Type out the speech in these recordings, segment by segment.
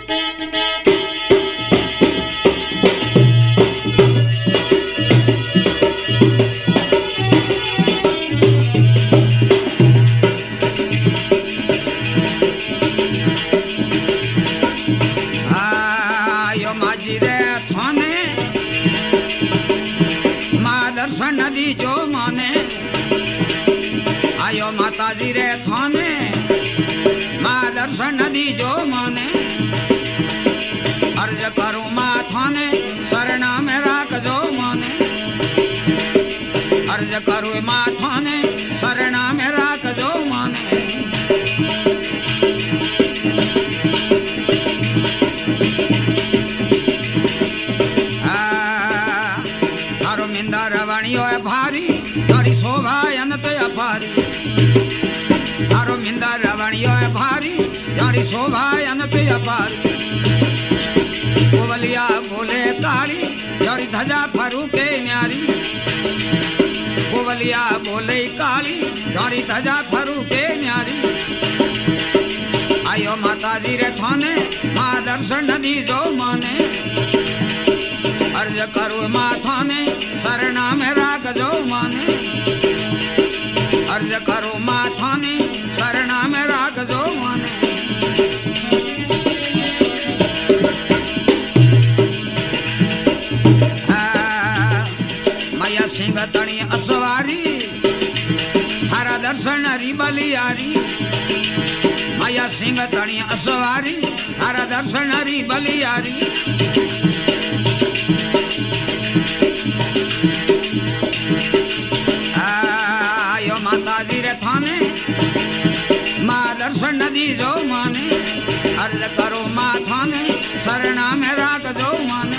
माताजी रे थाने माँ दर्शन दी जो माने अर्ज करूं माँ थाने शरणा में राख जो माने अर्ज करूं माँ थाने शरणा में राख जो माने थारो मिंदा रवणियो है भारी तारी शोभा अनंत अपारी थारो मिंदा रवणियो है भारी यारी शोभा अनंत अपारी कोवलिया बोले काली यारी ध्वजा फरू के न्यारी कोवलिया बोले काली यारी ध्वजा फरू के न्यारी आयो माताजी रे थाने माँ दर्शन दी जो माने अर्ज करो माँ थाने शरणा में राख जो माने अर्ज करो माँ थाने शरणा में राख जो माने मैया सिंह तणी असवारी थारा दर्शन हरी बलियारी मैया सिंह तणी असवारी थारा दर्शन हरी बलियारी आयो माताजी रे थाने माँ दर्शन दी जो माने अर्ज करो माँ थाने शरणा में राख जो माने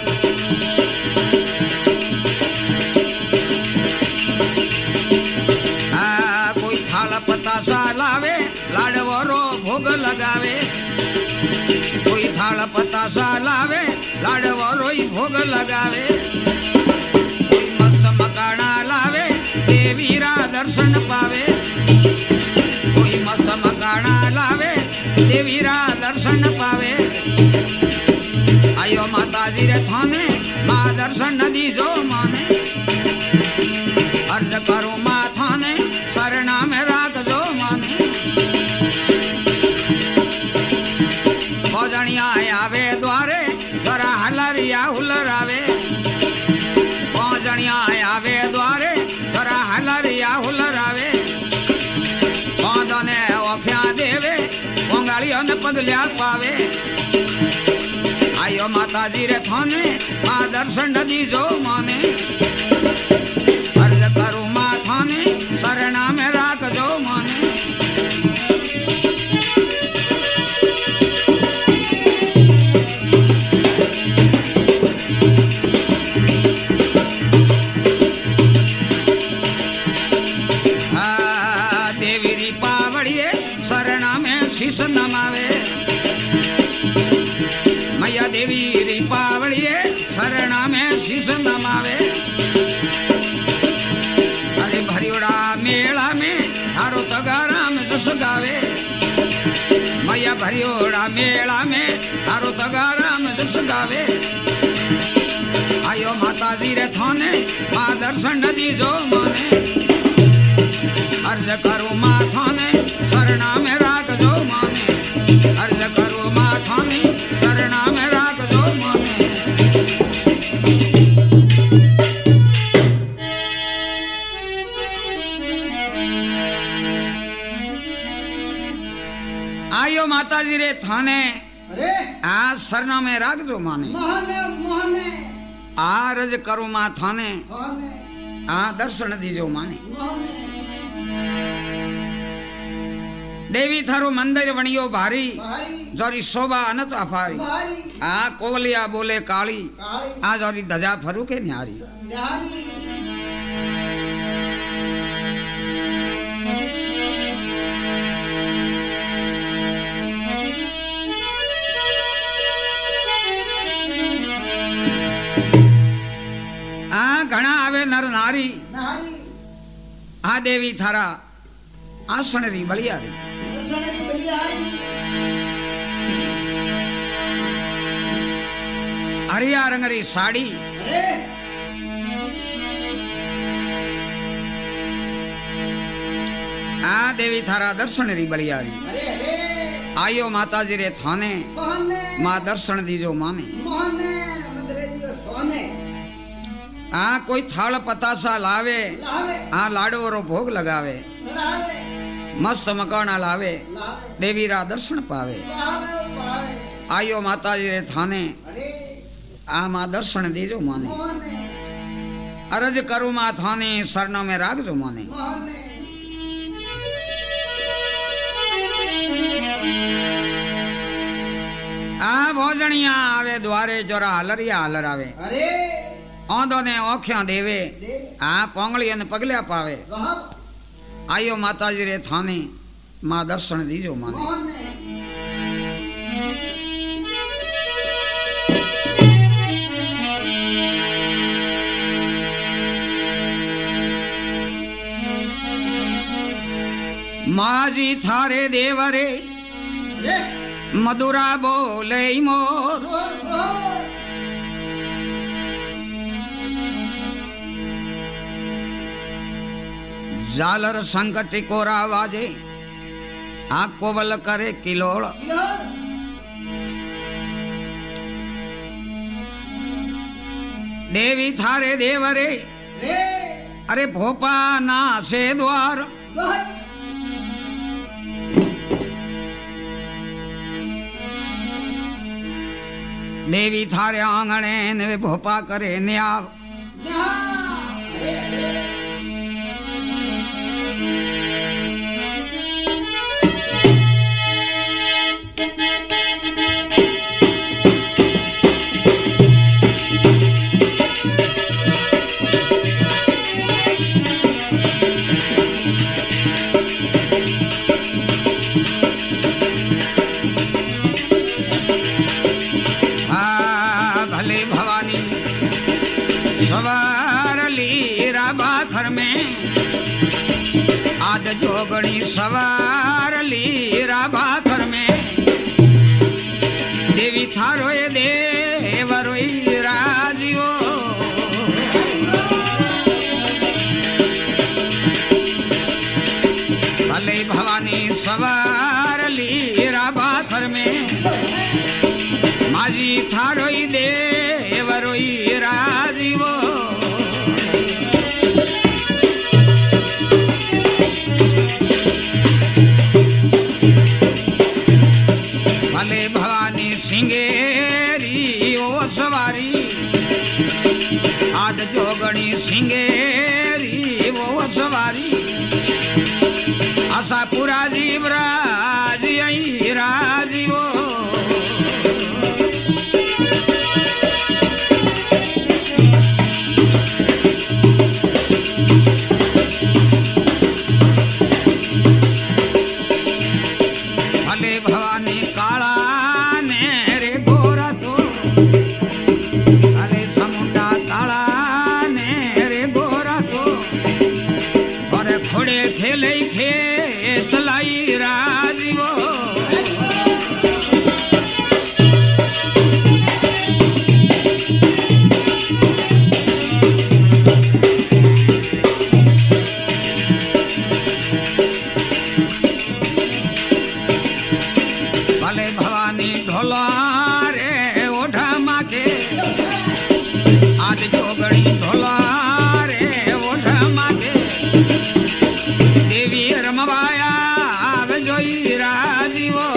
कोई थाल पता सा लावे लाडवो रो भोग लगावे कोई थाल पता सा लावे लाडवो रो भोग लगावे कोई मस्त मकाना लावे देवीरा दर्शन पावे कोई मस्त मकाना लावे देवीरा दर्शन पावे आयो माताजी रे थाने माँ दर्शन दी जो माने अर्ज करो माँ थाने शरणा में राख जो माने भोजनिया आवे द्वारे तरा हलरिया हुलरावे भोजनिया आवे द्वारे तरा हलरिया हुलरावे बांधने ओख्या देवे पोंगालियों ने पगलिया पावे आयो माताजी रे थाने माँ दर्शन दी जो माने अर्ज करो माँ थाने शरणा में राख जो माने देवी पावड़िए शरणा में शीश नमावे मैया देवी री पावड़िए शरणा में शीश नमावे अरे भरियोड़ा मेला में हारो तगाराम जस गावे मैया भरियोड़ा मेला में हारो तगाराम जस गावे आयो माताजी रे थाने माँ दर्शन दी जो माने अर्ज करो माँ थाने शरणा में राख जो माने अर्ज करो माँ थाने शरणा में राख जो माने आयो माताजी रे थाने अरे आ शरणा में राख जो माने मोहने आरज करो माँ थाने मोहने आ दर्शन दीजो माने मोहने देवी थारो मंदिर वणियो भारी भाई जोरी शोभा अनंत अपारी भाई आ कोवलिया बोले काली काली आ जोरी ध्वजा फरू के न्यारी न्यारी आ घना आवे नर नारी नारी आ देवी थारा आसन री बलिया री दर्शन की बलियारी हरिया रंग री साड़ी अरे आ देवी थारा दर्शन री बड़ी आई अरे अरे आयो माता जी रे थाने मोहने मां दर्शन दीजो माने मोहने मंदरे दियो सोने आ कोई थाल पतासा लावे लावे आ लाडो रो भोग लगावे चढ़ावे मस्त मकाना लावे लावे देवी रा दर्शन पावे पावे पावे आयो माता जी रे थाने अरे आ मां दर्शन दीजो माने मोहने अरज करू मां थाने शरण में राखजो माने मोहने आ भोजनिया आवे द्वारे जोरा हलरिया हलर आवे अरे औंधो ने औख्या देवे दे आ पोंगली ने पगल्या पावे वाह आयो माता जी रे थाने मां दर्शन दीजो माने मोहने मां जी थारे देवरे रे मधुरा बोले मोर रोर रोर जालर संकट कोरा वाजे आ कोवल करे किलोड़ किलोर देवी थारे देवरे रे अरे भोपा ना से द्वार वाह देवी थारे आंगणे ने भोपा करे न्याव यहाँ अरे अरे आ भले भवानी सवार लीरा बाखर में आद जोगणी सवार लीरा बाखर में देवी थारो ये देवरो राजियो भले भवानी सवार लीरा बाखर में माजी थारोई देवरोई राजीवो भले भवानी सिंगेरी ओ सवारी आद जोगणी सिंगेरी ओ सवारी आशापुरा जीवराज आई राजीवो भले भवानी काला ने रे गोरा तो भले समुंडा काला ने रे गोरा तो और खोड़े खेले खेत लाई राजीवो भले भवानी ढोला रे ओढ़ा माके आज जोगणी ढोला रे ओढ़ा माके देवी रमवाया आवे जोई राजीवो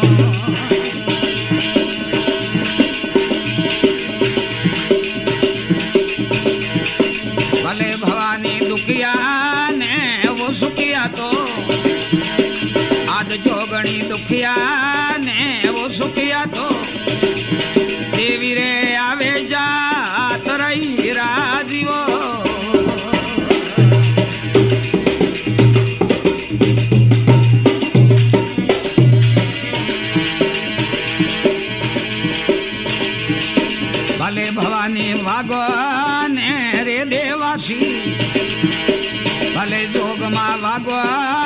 भले भवानी दुखिया ने वो सुखिया तो आज जोगणी दुखिया ने वो सुखिया तो देवी रे आवे जात रही राजीवो भले भवानी भगवान रे देवासी भले जोग मा भगवान